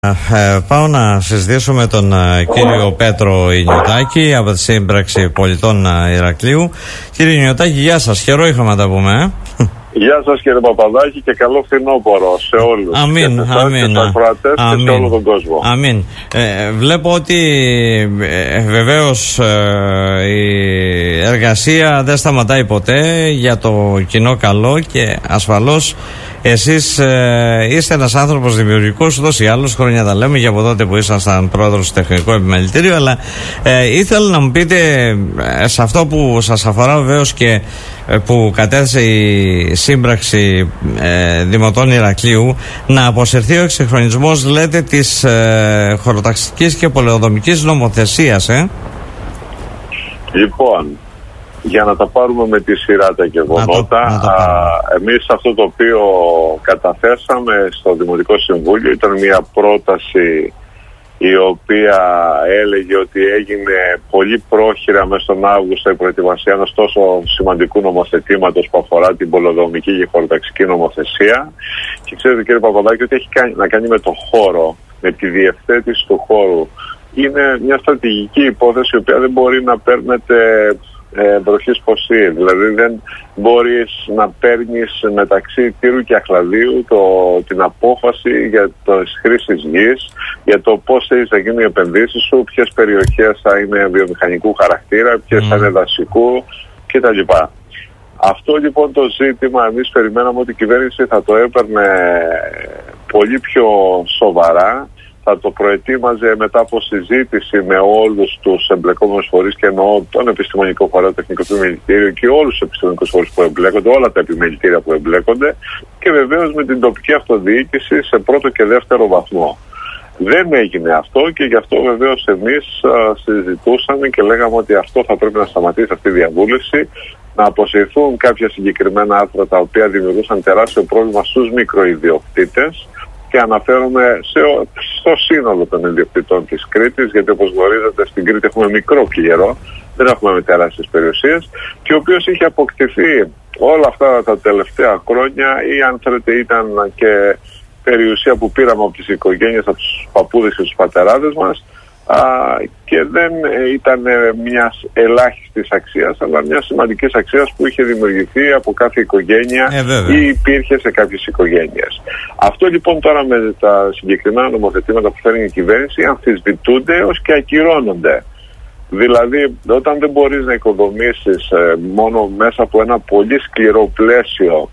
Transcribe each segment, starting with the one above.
Πάω να συζητήσω με τον κύριο Πέτρο Ινιωτάκη από τη Σύμπραξη Πολιτών Ηρακλείου. Κύριε Ινιωτάκη, γεια σας, καιρό είχαμε να τα πούμε. Γεια σας κύριε Παπαδάκη και καλό φθινόπωρο σε όλους. Αμήν, και σε τους ακροατές και σε όλο τον κόσμο. Αμήν. Βλέπω ότι βεβαίως η εργασία δεν σταματάει ποτέ για το κοινό καλό και ασφαλώς εσείς είστε ένας άνθρωπος δημιουργικός, ούτως ή άλλως, χρόνια τα λέμε, για από τότε που ήσασταν πρόεδρος στο Τεχνικό Επιμελητήριο, αλλά ήθελα να μου πείτε σε αυτό που σας αφορά βεβαίως και που κατέθεσε η Σύμπραξη Δημοτών Ηρακλείου, να αποσυρθεί ο εξυγχρονισμός, λέτε, της χωροταξικής και πολεοδομικής νομοθεσίας. Λοιπόν, για να τα πάρουμε με τη σειρά τα γεγονότα, εμείς αυτό το οποίο καταθέσαμε στο Δημοτικό Συμβούλιο ήταν μια πρόταση η οποία έλεγε ότι έγινε πολύ πρόχειρα μέσα στον Αύγουστο η προετοιμασία ενός τόσο σημαντικού νομοθετήματος που αφορά την πολεοδομική και χωροταξική νομοθεσία. Και ξέρετε κύριε Παπαδάκη ότι έχει να κάνει με το χώρο, με τη διευθέτηση του χώρου. Είναι μια στρατηγική υπόθεση η οποία δεν μπορεί να παίρνετε βροχής ποσή. Δηλαδή δεν μπορείς να παίρνεις μεταξύ τύρου και αχλαδίου την απόφαση για τις χρήσεις γης, για το πώς θα γίνουν οι επενδύσεις σου, ποιες περιοχές θα είναι βιομηχανικού χαρακτήρα, ποιες θα είναι δασικού κτλ. Αυτό λοιπόν το ζήτημα εμείς περιμέναμε ότι η κυβέρνηση θα το έπαιρνε πολύ πιο σοβαρά, θα το προετοίμαζε μετά από συζήτηση με όλους τους εμπλεκόμενους φορείς, και εννοώ τον επιστημονικό φορέα, το Τεχνικό Επιμελητήριο και όλους τους επιστημονικούς φορείς που εμπλέκονται, όλα τα επιμελητήρια που εμπλέκονται, και βεβαίως με την τοπική αυτοδιοίκηση σε πρώτο και δεύτερο βαθμό. Δεν έγινε αυτό και γι' αυτό βεβαίως εμείς συζητούσαμε και λέγαμε ότι αυτό θα πρέπει να σταματήσει, αυτή η διαβούλευση, να αποσυρθούν κάποια συγκεκριμένα άρθρα τα οποία δημιουργούσαν τεράστιο πρόβλημα στους μικροϊδιοκτήτες. Και αναφέρομαι στο σύνολο των ιδιοκτητών της Κρήτης, γιατί όπως γνωρίζετε στην Κρήτη έχουμε μικρό πληρό, δεν έχουμε τεράστιες περιουσίες, και ο οποίος είχε αποκτηθεί όλα αυτά τα τελευταία χρόνια, ή αν θέλετε ήταν και περιουσία που πήραμε από τις οικογένειες, από τους παππούδες και τους πατεράδες μας, και δεν ήταν μιας ελάχιστης αξίας, αλλά μιας σημαντικής αξίας που είχε δημιουργηθεί από κάθε οικογένεια ή υπήρχε σε κάποιες οικογένειες. Αυτό λοιπόν τώρα με τα συγκεκριμένα νομοθετήματα που φέρνει η κυβέρνηση αμφισβητούνται ως και ακυρώνονται. Δηλαδή όταν δεν μπορείς να οικοδομήσεις μόνο μέσα από ένα πολύ σκληρό πλαίσιο,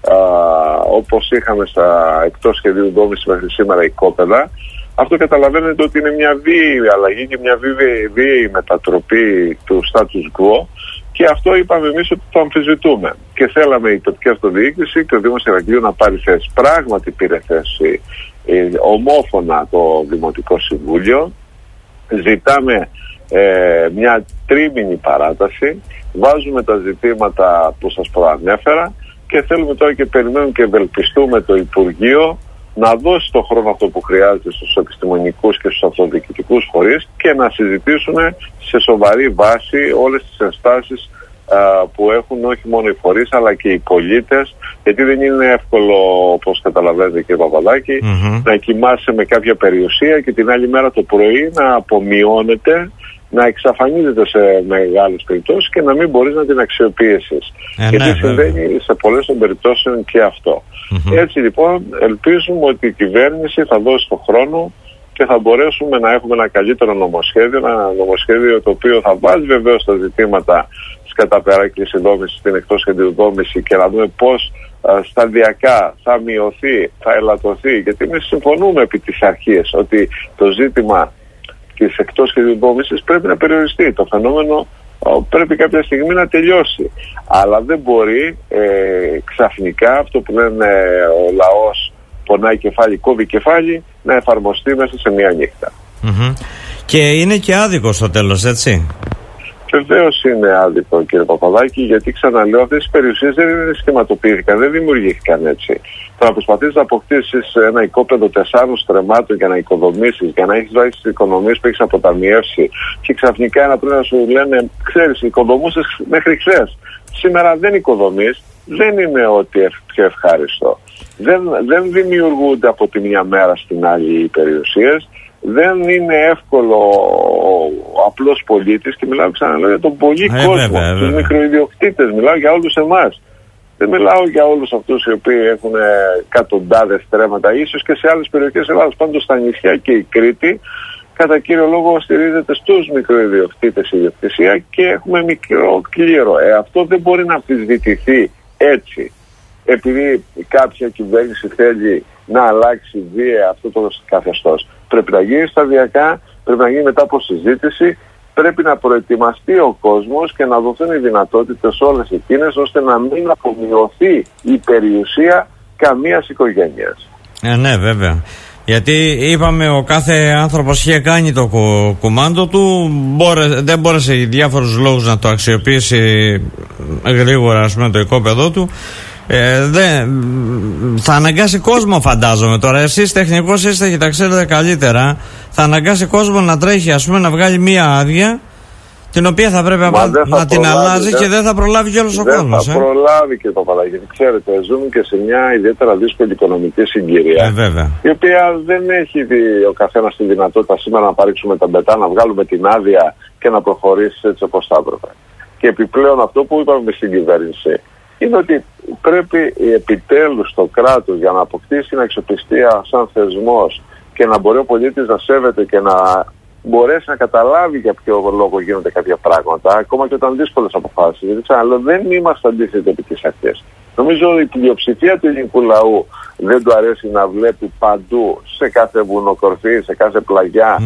όπως είχαμε στα εκτός σχεδίου δόμηση μέχρι σήμερα οικόπεδα, αυτό καταλαβαίνετε ότι είναι μια βίαιη αλλαγή και μια βίαιη μετατροπή του status quo, και αυτό είπαμε εμείς ότι το αμφισβητούμε. Και θέλαμε η τοπική αυτοδιοίκηση και ο Δήμος Ηρακλείου να πάρει θέση. Πράγματι πήρε θέση ομόφωνα το Δημοτικό Συμβούλιο. Ζητάμε μια τρίμηνη παράταση, βάζουμε τα ζητήματα που σας προανέφερα και θέλουμε τώρα και περιμένουμε και ευελπιστούμε το Υπουργείο να δώσει το χρόνο αυτό που χρειάζεται στους επιστημονικούς και στους αυτοδιοικητικούς φορείς και να συζητήσουν σε σοβαρή βάση όλες τις ενστάσεις που έχουν όχι μόνο οι φορείς αλλά και οι πολίτες, γιατί δεν είναι εύκολο, όπως καταλαβαίνετε κύριε Παπαδάκη, να κοιμάσαι με κάποια περιουσία και την άλλη μέρα το πρωί να απομειώνεται, να εξαφανίζεται σε μεγάλες περιπτώσεις και να μην μπορείς να την αξιοποιήσεις. Γιατί συμβαίνει σε πολλές των περιπτώσεων και αυτό. Έτσι λοιπόν ελπίζουμε ότι η κυβέρνηση θα δώσει τον χρόνο και θα μπορέσουμε να έχουμε ένα καλύτερο νομοσχέδιο, ένα νομοσχέδιο το οποίο θα βάζει βεβαίως τα ζητήματα της κατά περάκληση δόμησης, στην εκτός σχεδίου δόμηση, και να δούμε πώς σταδιακά θα μειωθεί, θα ελαττωθεί, γιατί εμείς συμφωνούμε επί της αρχής ότι το ζήτημα της εκτός σχεδίου δόμησης πρέπει να περιοριστεί. Το φαινόμενο πρέπει κάποια στιγμή να τελειώσει. Αλλά δεν μπορεί ξαφνικά αυτό που λένε ο λαός πονάει κεφάλι, κόβει κεφάλι, να εφαρμοστεί μέσα σε μία νύχτα. Και είναι και άδικο στο τέλος, έτσι. Βεβαίως είναι άδικο, κύριε Παπαδάκη, γιατί ξαναλέω, αυτές οι περιουσίες δεν σχηματοποιήθηκαν, δεν δημιουργήθηκαν έτσι. Το να προσπαθείς να αποκτήσεις ένα οικόπεδο 4 στρεμμάτων για να οικοδομήσεις, για να έχεις βάσει τις οικονομίες που έχεις αποταμιεύσει, και ξαφνικά ένα πρωί να σου λένε, ξέρεις, οικοδομούσες μέχρι χθες. Σήμερα δεν οικοδομείς, δεν είναι ότι πιο ευχάριστο. Δεν δημιουργούνται από τη μια μέρα στην άλλη οι περιουσίες. Δεν είναι εύκολο ο απλός πολίτης, και μιλάω ξαναλέω για τον πολύ κόσμο, τους μικροϊδιοκτήτες, μιλάω για όλους εμάς. Δεν μιλάω για όλους αυτούς οι οποίοι έχουν εκατοντάδες στρέμματα, ίσως και σε άλλες περιοχές Ελλάδας. Πάντως στα νησιά και η Κρήτη, κατά κύριο λόγο, στηρίζεται στους μικροϊδιοκτήτες η ιδιοκτησία και έχουμε μικρό κλήρο. Αυτό δεν μπορεί να αμφισβητηθεί έτσι, επειδή κάποια κυβέρνηση θέλει να αλλάξει βία αυτό το καθεστώς. Πρέπει να γίνει σταδιακά, πρέπει να γίνει μετά από συζήτηση, πρέπει να προετοιμαστεί ο κόσμος και να δοθούν οι δυνατότητες όλες εκείνες, ώστε να μην απομειωθεί η περιουσία καμίας οικογένειας. Ναι, βέβαια. Γιατί είπαμε, ο κάθε άνθρωπος είχε κάνει το κουμάντο του, δεν μπόρεσε για διάφορους λόγους να το αξιοποιήσει γρήγορα, ας πούμε, το οικόπεδό του. Θα αναγκάσει κόσμο, φαντάζομαι τώρα. Εσείς τεχνικός είστε και τα ξέρετε καλύτερα. Θα αναγκάσει κόσμο να τρέχει, ας πούμε, να βγάλει μία άδεια, την οποία θα πρέπει να την αλλάζει και δεν θα προλάβει κι όλος ο κόσμος. Δεν θα προλάβει, κύριε Παπαδάκη, γιατί ξέρετε, ζούμε και σε μια ιδιαίτερα δύσκολη οικονομική συγκυρία, η οποία δεν έχει ο καθένας τη δυνατότητα σήμερα να παρήξουμε τα μπετά, να βγάλουμε την άδεια και να προχωρήσει έτσι όπως θα έπρεπε. Και επιπλέον αυτό που είπαμε στην κυβέρνηση είναι ότι πρέπει επιτέλους το κράτος, για να αποκτήσει την αξιοπιστία σαν θεσμός και να μπορεί ο πολίτης να σέβεται και να μπορέσει να καταλάβει για ποιο λόγο γίνονται κάποια πράγματα, ακόμα και όταν δύσκολες αποφάσεις. Γιατί ξαναλέω, δεν είμαστε αντίθετοι επί της αρχής. Νομίζω ότι η πλειοψηφία του ελληνικού λαού δεν του αρέσει να βλέπει παντού, σε κάθε βουνοκορφή, σε κάθε πλαγιά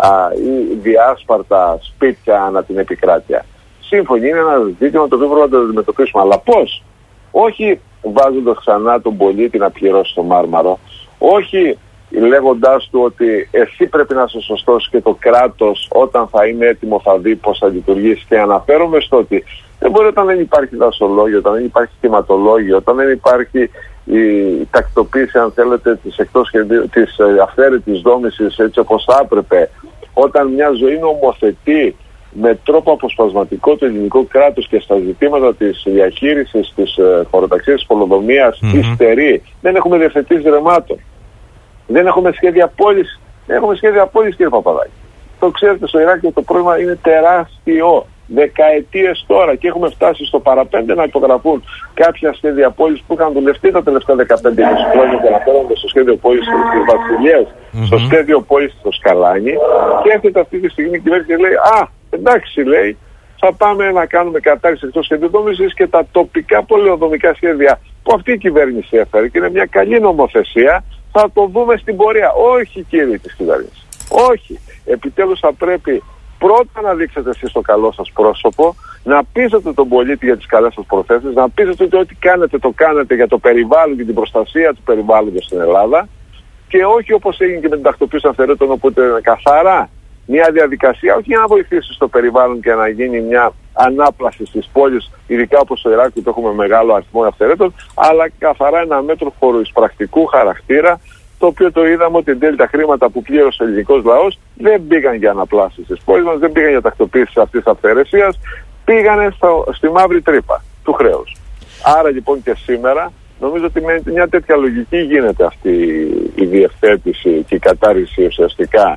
ή διάσπαρτα σπίτια ανά την επικράτεια. Σύμφωνοι, είναι ένα ζήτημα το οποίο πρέπει να το αντιμετωπίσουμε. Αλλά πώς? Όχι βάζοντας ξανά τον πολίτη να πληρώσει το μάρμαρο, όχι λέγοντάς του ότι εσύ πρέπει να είσαι σωστός και το κράτος όταν θα είναι έτοιμο θα δει πώς θα λειτουργήσει. Και αναφέρομαι στο ότι δεν μπορεί, όταν δεν υπάρχει δασολόγιο, όταν δεν υπάρχει κτηματολόγιο, όταν δεν υπάρχει η τακτοποίηση, αν θέλετε, της αυθαίρετης δόμησης έτσι όπως θα έπρεπε, όταν μια ζωή νομοθετεί με τρόπο αποσπασματικό το ελληνικό κράτος και στα ζητήματα της διαχείρισης της χωροταξίας της πολεοδομίας υστερεί. Δεν έχουμε διευθετήσει ρεμάτων. Δεν έχουμε σχέδια πώληση. Δεν έχουμε σχέδια πώληση, κύριε Παπαδάκη. Το ξέρετε, στο Ηράκλειο το πρόβλημα είναι τεράστιο. Δεκαετίες τώρα, και έχουμε φτάσει στο παραπέντε να υπογραφούν κάποια σχέδια πώληση που είχαν δουλευτεί τα τελευταία 15-20 χρόνια και αναφέρονται στο σχέδιο πώληση της Βασιλείας, στο σχέδιο πώληση στο Σκαλάνι. Και έρχεται αυτή τη στιγμή η κυβέρνηση και λέει: α, εντάξει, λέει, θα πάμε να κάνουμε κατάρριξη εκτός σχεδιοδόμησης και τα τοπικά πολεοδομικά σχέδια που αυτή η κυβέρνηση έφερε, και είναι μια καλή νομοθεσία, θα το δούμε στην πορεία. Όχι, κύριοι της κυβέρνησης. Όχι. Επιτέλους θα πρέπει πρώτα να δείξετε εσείς το καλό σας πρόσωπο, να πείσετε τον πολίτη για τις καλές σας προθέσεις, να πείσετε ότι ό,τι κάνετε το κάνετε για το περιβάλλον και την προστασία του περιβάλλοντος στην Ελλάδα, και όχι όπως έγινε και με την τακτοποίηση αυθαιρέτων, όπου είναι καθαρά μια διαδικασία, όχι για να βοηθήσει στο περιβάλλον και να γίνει μια ανάπλαση στις πόλεις, ειδικά όπως στο Ηράκλειο που έχουμε μεγάλο αριθμό αυθαιρέτων, αλλά καθαρά ένα μέτρο χωροεισπρακτικού χαρακτήρα, το οποίο το είδαμε ότι εν τέλει τα χρήματα που πλήρωσε ο ελληνικός λαός δεν πήγαν για αναπλάσεις στις πόλεις μας, δεν πήγαν για τακτοποίηση αυτής της αυθαιρεσίας, πήγανε στη μαύρη τρύπα του χρέους. Άρα λοιπόν και σήμερα νομίζω ότι με μια τέτοια λογική γίνεται αυτή η διευθέτηση και η κατάρριση ουσιαστικά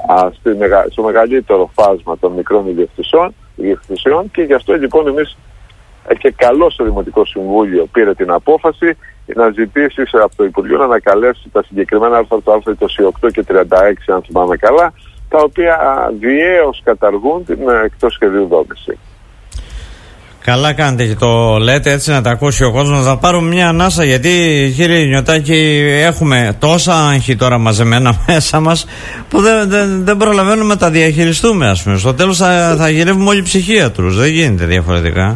στο μεγαλύτερο φάσμα των μικρών ιδιοκτησιών, και γι' αυτό λοιπόν εμείς και καλώς το Δημοτικό Συμβούλιο πήρε την απόφαση να ζητήσει από το Υπουργείο να ανακαλέσει τα συγκεκριμένα άρθρα, το άρθρο 28 και 36 αν θυμάμαι καλά, τα οποία διέως καταργούν την εκτός σχεδίου δόμηση. Καλά κάνετε και το λέτε έτσι, να τα ακούσει ο κόσμος. Θα πάρουμε μια ανάσα, γιατί κύριε Νιωτάκη έχουμε τόσα άγχη τώρα μαζεμένα μέσα μας που δεν προλαβαίνουμε να τα διαχειριστούμε, ας πούμε. Στο τέλος θα γυρεύουμε όλη η ψυχία τους. Δεν γίνεται διαφορετικά.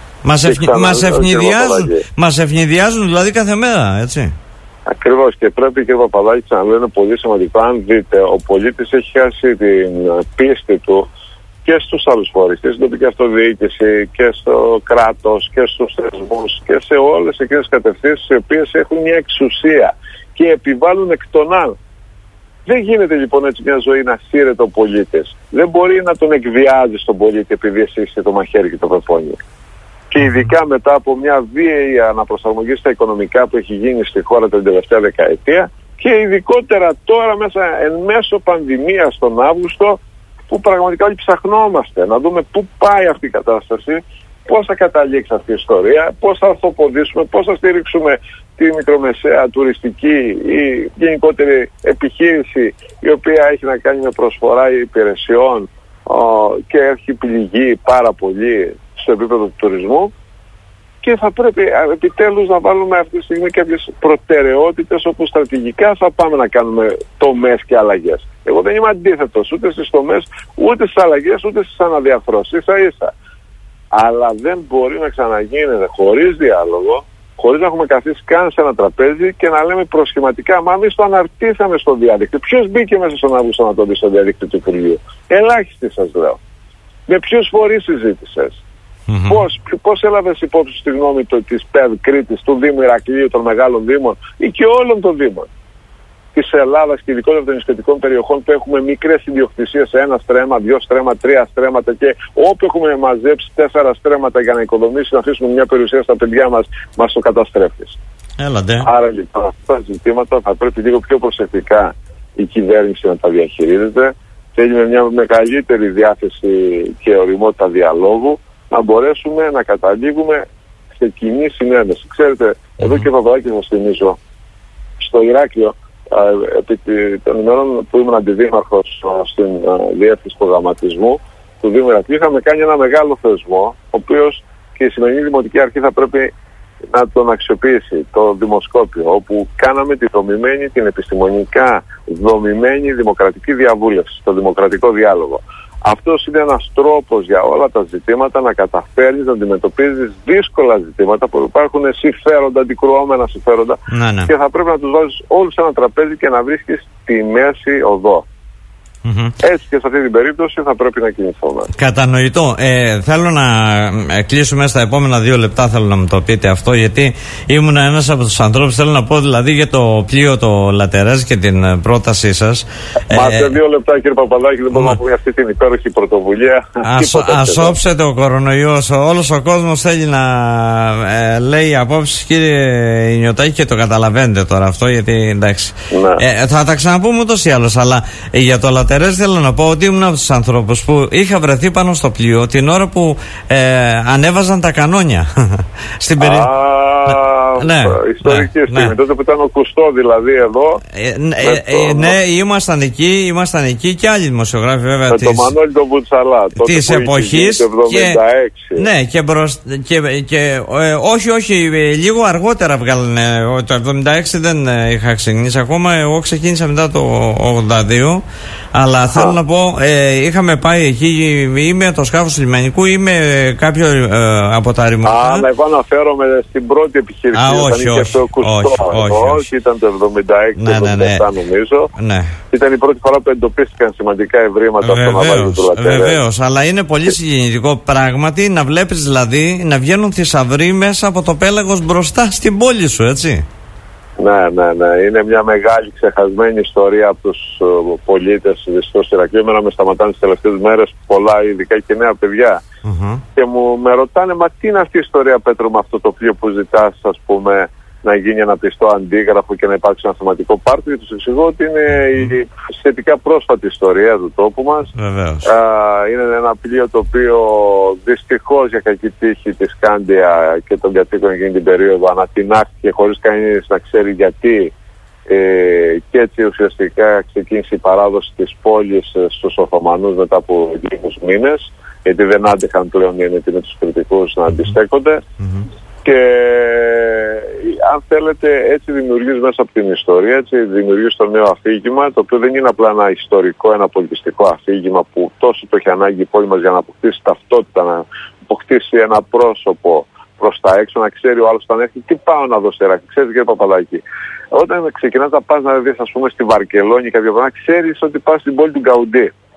Μας ευνηδιάζουν δηλαδή κάθε μέρα, έτσι. Ακριβώς, και πρέπει, κύριε Παπαδάκη, να λένε πολύ σημαντικό. Αν δείτε, ο πολίτης έχει χάσει την πίστη του και στους άλλους φορείς, και στην τοπική αυτοδιοίκηση και στο κράτος και στους θεσμούς και σε όλες εκείνες τις κατευθύνσεις οι οποίες έχουν μια εξουσία και επιβάλλουν εκ των άλλων. Δεν γίνεται λοιπόν έτσι μια ζωή να σύρεται ο πολίτης. Δεν μπορεί να τον εκβιάζει τον πολίτη επειδή εσύ είσαι το μαχαίρι και το πεπόνι. Και ειδικά μετά από μια βίαιη αναπροσαρμογή στα οικονομικά που έχει γίνει στη χώρα την τελευταία δεκαετία και ειδικότερα τώρα μέσα εν μέσω πανδημίας τον Αύγουστο, που πραγματικά όλοι ψαχνόμαστε να δούμε πού πάει αυτή η κατάσταση, πώς θα καταλήξει αυτή η ιστορία, πώς θα αρθοποδήσουμε, πώς θα στηρίξουμε τη μικρομεσαία τουριστική ή γενικότερη επιχείρηση η οποία έχει να κάνει με προσφορά υπηρεσιών και έχει πληγεί πάρα πολύ στο επίπεδο του τουρισμού. Και θα πρέπει επιτέλους να βάλουμε αυτή τη στιγμή κάποιες προτεραιότητες όπου στρατηγικά θα πάμε να κάνουμε τομές και αλλαγές. Εγώ δεν είμαι αντίθετος ούτε στις τομές, ούτε στις αλλαγές, ούτε στις αναδιαρθρώσεις, ίσα-ίσα. Αλλά δεν μπορεί να ξαναγίνεται χωρίς διάλογο, χωρίς να έχουμε καθίσει καν σε ένα τραπέζι και να λέμε προσχηματικά, μα εμείς το αναρτήσαμε στο διαδίκτυο. Ποιος μπήκε μέσα στον Αύγουστο να το δει στο διαδίκτυο του Υπουργείου? Ελάχιστοι σας λέω. Με ποιους φορείς συζήτησες? Πώς έλαβες υπόψη στη γνώμη της ΠΕΔ Κρήτης, του Δήμου Ηρακλείου, των μεγάλων δήμων ή και όλων των δήμων της Ελλάδας και ειδικότερα των νησιωτικών περιοχών που έχουμε μικρές ιδιοκτησίες σε 1 στρέμμα, 2 στρέμμα, 3 στρέμματα και όπου έχουμε μαζέψει 4 στρέμματα για να οικοδομήσουμε, να αφήσουμε μια περιουσία στα παιδιά μας το καταστρέφεις. Άρα λοιπόν αυτά τα ζητήματα θα πρέπει λίγο πιο προσεκτικά η κυβέρνηση να τα διαχειρίζεται. Θέλει με μια μεγαλύτερη διάθεση και οριμότητα διαλόγου να μπορέσουμε να καταλήγουμε σε κοινή συνένεση. Ξέρετε, εδώ και Παπαδάκη σας θυμίζω, στο Ηράκλειο, επί των ημερών που ήμουν αντιδήμαρχος στην διεύθυνση προγραμματισμού του Δήμου Ηρακλείου, είχαμε κάνει ένα μεγάλο θεσμό, ο οποίος και η σημερινή Δημοτική Αρχή θα πρέπει να τον αξιοποιήσει, το δημοσκόπιο, όπου κάναμε την επιστημονικά δομημένη δημοκρατική διαβούλευση, το δημοκρατικό διάλογο. Αυτός είναι ένας τρόπος για όλα τα ζητήματα να καταφέρνεις να αντιμετωπίζεις δύσκολα ζητήματα που υπάρχουν συμφέροντα, αντικρουόμενα συμφέροντα και θα πρέπει να τους βάζεις όλους σε ένα τραπέζι και να βρίσκεις τη μέση οδό. Έτσι και σε αυτή την περίπτωση θα πρέπει να κινηθούμε. Κατανοητό. Θέλω να κλείσουμε στα επόμενα 2 λεπτά. Θέλω να μου το πείτε αυτό, γιατί ήμουν ένας από τους ανθρώπους. Θέλω να πω δηλαδή για το πλοίο το Λατεράζ και την πρότασή σας. Μα σε 2 λεπτά, κύριε Παπαδάκη, δεν μπορούμε να πούμε αυτή την υπέροχη πρωτοβουλία. Ας όψετε ο κορονοϊός. Όλος ο κόσμος θέλει να λέει απόψεις, κύριε Ινιωτάκη, και το καταλαβαίνετε τώρα αυτό, γιατί εντάξει. Θα τα ξαναπούμε ούτως ή άλλως, αλλά για το Λατεράζ θέλω να πω ότι ήμουν από τους ανθρώπους που είχα βρεθεί πάνω στο πλοίο την ώρα που ανέβαζαν τα κανόνια. Στην περίπτωση. Ιστορική στιγμή. Τότε που ήταν ο Κουστό δηλαδή εδώ. Ναι, ήμασταν εκεί και άλλοι δημοσιογράφοι βέβαια. Με τον Μανώλη τον Βουτσαλά. Της εποχής. Ναι, και όχι, λίγο αργότερα βγάλανε. Το 76 δεν είχα ξεκινήσει ακόμα. Εγώ ξεκίνησα μετά το 82. Αλλά θέλω να πω, είχαμε πάει εκεί ή με το σκάφος του λιμενικού ή με κάποιο από τα ρημωτά. Εγώ αναφέρομαι στην πρώτη επιχείρηση. Όχι, ήταν το 76-77 νομίζω. Ήταν η πρώτη φορά που εντοπίστηκαν σημαντικά ευρήματα στο ναυάγιο του Λατεράζ. Βεβαίως, αλλά είναι πολύ συγκινητικό πράγματι να βλέπεις δηλαδή να βγαίνουν θησαυροί μέσα από το πέλαγος μπροστά στην πόλη σου, έτσι. Ναι. Είναι μια μεγάλη ξεχασμένη ιστορία από τους πολίτες δυστυχώς Ηρακλείου. Εμένα με σταματάνε τις τελευταίες μέρες πολλά, ειδικά και νέα παιδιά. Και με ρωτάνε, μα τι είναι αυτή η ιστορία, Πέτρο, με αυτό το πλοίο που ζητάς, ας πούμε, να γίνει ένα πιστό αντίγραφο και να υπάρξει ένα θεματικό πάρτι? Και τους εξηγώ ότι είναι η σχετικά πρόσφατη ιστορία του τόπου μας. Είναι ένα πλοίο το οποίο δυστυχώς για κακή τύχη της Σκάντια και των κατοίκων εκείνη την περίοδο ανατινάχθηκε χωρίς κανείς να ξέρει γιατί. Και έτσι ουσιαστικά ξεκίνησε η παράδοση της πόλης στους Οθωμανούς μετά από λίγους μήνες, γιατί δεν άντεχαν πλέον οι ενετοί με τους κριτικούς να αντιστέκονται. Και αν θέλετε, έτσι δημιουργείς μέσα από την ιστορία, έτσι δημιουργείς το νέο αφήγημα, το οποίο δεν είναι απλά ένα ιστορικό, ένα πολιτιστικό αφήγημα που τόσο το έχει ανάγκη η πόλη μας για να αποκτήσει ταυτότητα, να αποκτήσει ένα πρόσωπο προς τα έξω, να ξέρει ο άλλος όταν έρχεται τι πάω να δω σε Ηράκλειο. Ξέρεις, κύριε Παπαδάκη, όταν ξεκινάς να πας να δεις, ας πούμε, στη Βαρκελόνη κάποια πράγματα, ξέρεις ότι πας στην πόλη του Γκαουντή.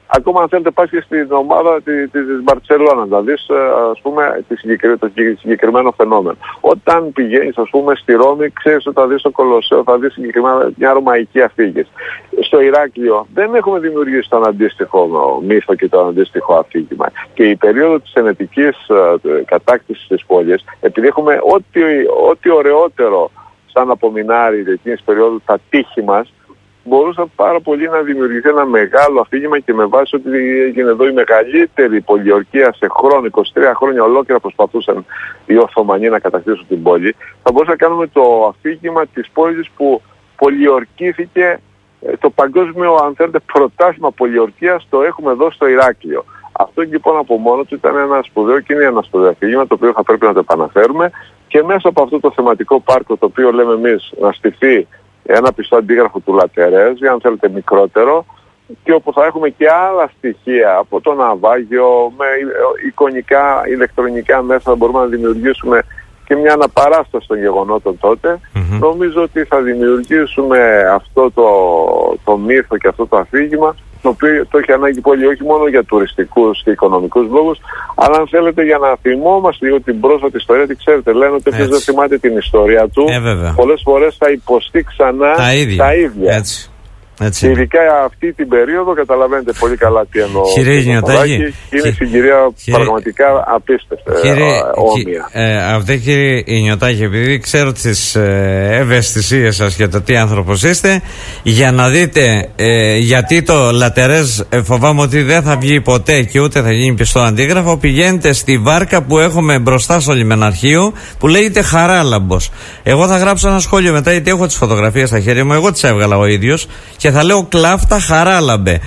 ακόμα αν θέλετε πας και στην ομάδα της Μπαρτσελώνα, να δεις ας πούμε το συγκεκριμένο φαινόμενο. Όταν πηγαίνεις ας πούμε στη Ρώμη, ξέρεις ότι θα δεις το Κολοσσέο, θα δεις συγκεκριμένα μια ρωμαϊκή αφήγηση. Στο Ηράκλειο δεν έχουμε δημιουργήσει τον αντίστοιχο μύθο και το αντίστοιχο αφήγημα. Και η περίοδο της ενετικής κατάκτησης της πόλης, επειδή έχουμε ό,τι ωραιότερο σαν απομεινάρι εκείνης περίοδου τα τείχη μας, μπορούσε πάρα πολύ να δημιουργηθεί ένα μεγάλο αφήγημα και με βάση ότι έγινε εδώ η μεγαλύτερη πολιορκία σε χρόνο, 23 χρόνια ολόκληρα προσπαθούσαν οι Οθωμανοί να κατακτήσουν την πόλη, θα μπορούσαμε να κάνουμε το αφήγημα της πόλης που πολιορκήθηκε, το παγκόσμιο αν θέλετε πρωτάθλημα πολιορκίας το έχουμε εδώ στο Ηράκλειο. Αυτό λοιπόν από μόνο του ήταν ένα σπουδαίο και είναι ένα σπουδαίο αφήγημα το οποίο θα πρέπει να το επαναφέρουμε και μέσα από αυτό το θεματικό πάρκο το οποίο λέμε εμείς να στηθεί ένα πιστό αντίγραφο του Λατερές, αν θέλετε μικρότερο, και όπου θα έχουμε και άλλα στοιχεία από το ναυάγιο, με εικονικά, ηλεκτρονικά μέσα θα μπορούμε να δημιουργήσουμε και μια αναπαράσταση των γεγονότων τότε. Νομίζω ότι θα δημιουργήσουμε αυτό το μύθο και αυτό το αφήγημα, το οποίο το έχει ανάγκη πολύ όχι μόνο για τουριστικούς και οικονομικούς λόγους, αλλά αν θέλετε για να θυμόμαστε λίγο την πρόσφατη ιστορία, γιατί ξέρετε λένε ότι όποιος δεν θυμάται την ιστορία του, πολλές φορές θα υποστεί ξανά τα ίδια. Έτσι. Και ειδικά αυτή την περίοδο καταλαβαίνετε πολύ καλά τι εννοώ. Κύριε Ινιωτάκη, είναι συγκυρία πραγματικά απίστευτη, όμοια. Αυτή κύριε Ινιωτάκη, επειδή ξέρω τις ευαισθησίες σας και το τι άνθρωπος είστε, για να δείτε γιατί το Λατερές φοβάμαι ότι δεν θα βγει ποτέ και ούτε θα γίνει πιστό αντίγραφο, πηγαίνετε στη βάρκα που έχουμε μπροστά στο λιμεναρχείο που λέγεται Χαράλαμπος. Εγώ θα γράψω ένα σχόλιο μετά, γιατί έχω τις φωτογραφίες στα χέρια μου, εγώ τις έβγαλα ο ίδιος, και θα λέω Κλάφτα Χαράλαμπε.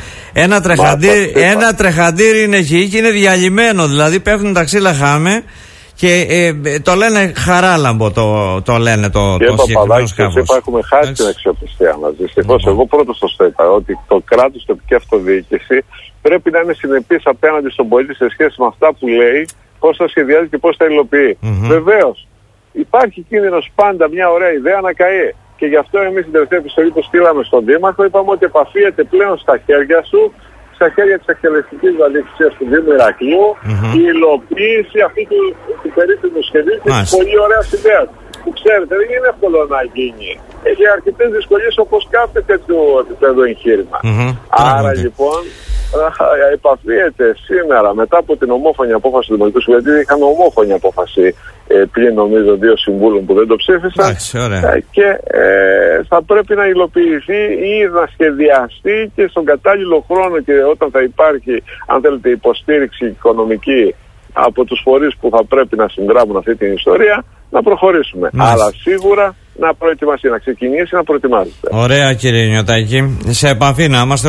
Ένα τρεχαντήρι είναι εκεί και είναι διαλυμένο, δηλαδή πέφτουν τα ξύλα χάμε και το λένε Χαράλαμπο, το λένε το συγκεκριμένο σκάφος. Έχουμε χάσει την αξιοπιστία μας. Δυστυχώς εγώ πρώτος το είπα ότι το κράτος, τοπική αυτοδιοίκηση πρέπει να είναι συνεπής απέναντι στον πολίτη σε σχέση με αυτά που λέει, πώς θα σχεδιάζει και πώς θα υλοποιεί. Βεβαίως υπάρχει κίνδυνος πάντα μια ωραία ιδέα να καεί. Και γι' αυτό εμείς την τελευταία επιστολή που στείλαμε στον Δήμαρχο είπαμε ότι επαφίεται πλέον στα χέρια σου, στα χέρια της εκτελεστικής διαδικασίας του Δήμου Ηρακλείου, η υλοποίηση αυτού του περίφημου σχεδίου και της πολύ ωραίας ιδέας. Που ξέρετε δεν είναι εύκολο να γίνει. Έχει αρκετές δυσκολίες όπως κάθε τέτοιο επίπεδο εγχείρημα. Άρα λοιπόν επαφίεται σήμερα μετά από την ομόφωνη απόφαση του Δημοτικού Συμβουλίου, γιατί είχαμε ομόφωνη απόφαση πλην νομίζω 2 συμβούλων που δεν το ψήφισαν, και θα πρέπει να υλοποιηθεί ή να σχεδιαστεί και στον κατάλληλο χρόνο και όταν θα υπάρχει αν θέλετε υποστήριξη οικονομική από τους φορείς που θα πρέπει να συνδράμουν αυτή την ιστορία, να προχωρήσουμε. Αλλά σίγουρα να προετοιμαστεί, να ξεκινήσει να προετοιμάζεται. Ωραία κύριε Ινιωτάκη, σε επαφή να είμαστε.